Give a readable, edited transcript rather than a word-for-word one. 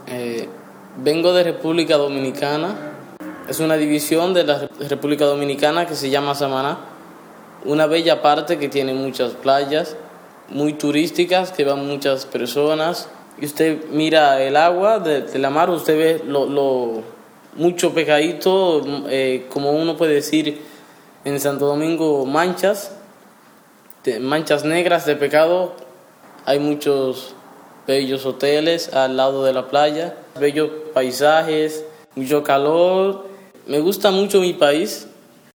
Eh, Vengo de República Dominicana. Es una división de la República Dominicana que se llama Samaná. Una bella parte que tiene muchas playas, muy turísticas, que van muchas personas. Y usted mira el agua de la mar, usted ve lo mucho pescadito, como uno puede decir en Santo Domingo, manchas negras de pescado. Hay muchos bellos hoteles al lado de la playa, bellos paisajes, mucho calor. Me gusta mucho mi país,